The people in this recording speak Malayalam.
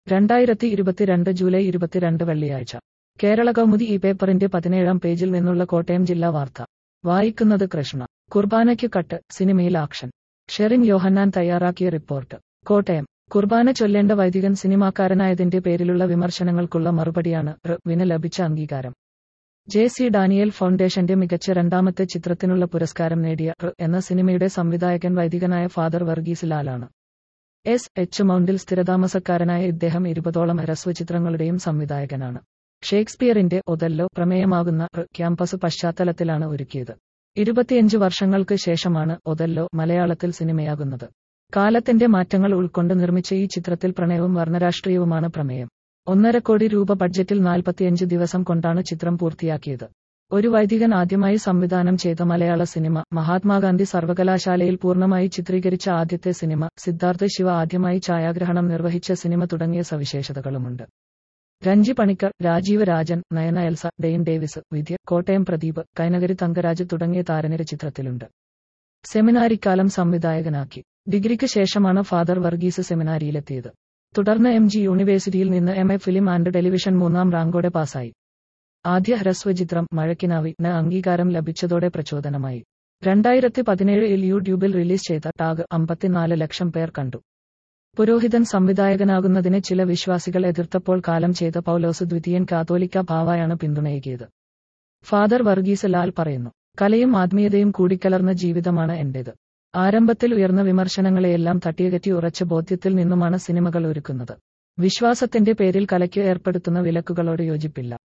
2022 ജൂലൈ 22 വെള്ളിയാഴ്ച കേരളകൗമുദി ഈ പേപ്പറിന്റെ 17-ാം പേജിൽ നിന്നുള്ള കോട്ടയം ജില്ലാ വാർത്ത വായിക്കുന്നത് കൃഷ്ണ. കുർബാനയ്ക്കു കട്ട്, സിനിമയിൽ ആക്ഷൻ. ഷെറിൻ യോഹന്നാൻ തയ്യാറാക്കിയ റിപ്പോർട്ട്. കോട്ടയം. കുർബാന ചൊല്ലേണ്ട വൈദികൻ സിനിമാക്കാരനായതിന്റെ പേരിലുള്ള വിമർശനങ്ങൾക്കുള്ള മറുപടിയാണ് വിന് ലഭിച്ച അംഗീകാരം. ജെ.സി. ഡാനിയേൽ ഫൗണ്ടേഷന്റെ മികച്ച രണ്ടാമത്തെ ചിത്രത്തിനുള്ള പുരസ്കാരം നേടിയ എന്ന സിനിമയുടെ സംവിധായകൻ വൈദികനായ ഫാദർ വർഗീസ് ലാലാണ്. എച്ച് മൗണ്ടിൽ സ്ഥിരതാമസക്കാരനായ ഇദ്ദേഹം 20ഓളം ഹ്രസ്വചിത്രങ്ങളുടെയും സംവിധായകനാണ്. ഷേക്സ്പിയറിന്റെ ഒഥല്ലോ പ്രമേയമാകുന്ന ക്യാമ്പസ് പശ്ചാത്തലത്തിലാണ് ഒരുക്കിയത്. 25 വർഷങ്ങൾക്ക് ശേഷമാണ് ഒഥല്ലോ മലയാളത്തിൽ സിനിമയാകുന്നത്. കാലത്തിന്റെ മാറ്റങ്ങൾ ഉൾക്കൊണ്ട് നിർമ്മിച്ച ഈ ചിത്രത്തിൽ പ്രണയവും വർണ്ണരാഷ്ട്രീയവുമാണ് പ്രമേയം. 1.5 കോടി രൂപ ബഡ്ജറ്റിൽ 45 ദിവസം കൊണ്ടാണ് ചിത്രം പൂർത്തിയാക്കിയത്. ഒരു വൈദികൻ ആദ്യമായി സംവിധാനം ചെയ്ത മലയാള സിനിമ, മഹാത്മാഗാന്ധി സർവകലാശാലയിൽ പൂർണ്ണമായി ചിത്രീകരിച്ച ആദ്യത്തെ സിനിമ, സിദ്ധാർത്ഥ് ശിവ ആദ്യമായി ഛായാഗ്രഹണം നിർവഹിച്ച സിനിമ തുടങ്ങിയ സവിശേഷതകളുമുണ്ട്. Renji Panicker, Rajeev Rajan, Nayana Elsa, Dain Davis, Vidya, Kottayam Pradeep, Kainakari Thankaraj തുടങ്ങിയ താരനിര ചിത്രത്തിലുണ്ട്. സെമിനാരിക്കാലം സംവിധായകനാക്കി. ഡിഗ്രിക്ക് ശേഷമാണ് ഫാദർ വർഗീസ് സെമിനാരിയിലെത്തിയത്. തുടർന്ന് MG യൂണിവേഴ്സിറ്റിയിൽ നിന്ന് MA ഫിലിം ആൻഡ് ടെലിവിഷൻ 3ാം റാങ്കോടെ പാസായി. ആദ്യ ഹ്രസ്വചിത്രം മഴക്കിനാവിന് അംഗീകാരം ലഭിച്ചതോടെ പ്രചോദനമായി. 2017-ൽ യൂട്യൂബിൽ റിലീസ് ചെയ്ത ടാഗ് 54 ലക്ഷം പേർ കണ്ടു. പുരോഹിതൻ സംവിധായകനാകുന്നതിനെ ചില വിശ്വാസികൾ എതിർത്തപ്പോൾ കാലം ചെയ്ത പൗലോസ് ദ്വിതീയൻ കാതോലിക്ക ബാവയാണ് പിന്തുണയേകിയത്. ഫാദർ വർഗീസ് ലാൽ പറയുന്നു. കലയും ആത്മീയതയും കൂടിക്കലർന്ന ജീവിതമാണ് എന്റേത്. ആരംഭത്തിൽ ഉയർന്ന വിമർശനങ്ങളെയെല്ലാം തട്ടിയകറ്റി ഉറച്ച ബോധ്യത്തിൽ നിന്നുമാണ് സിനിമകൾ ഒരുക്കുന്നത്. വിശ്വാസത്തിന്റെ പേരിൽ കലയ്ക്ക് ഏർപ്പെടുത്തുന്ന വിലക്കുകളോട് യോജിപ്പില്ല.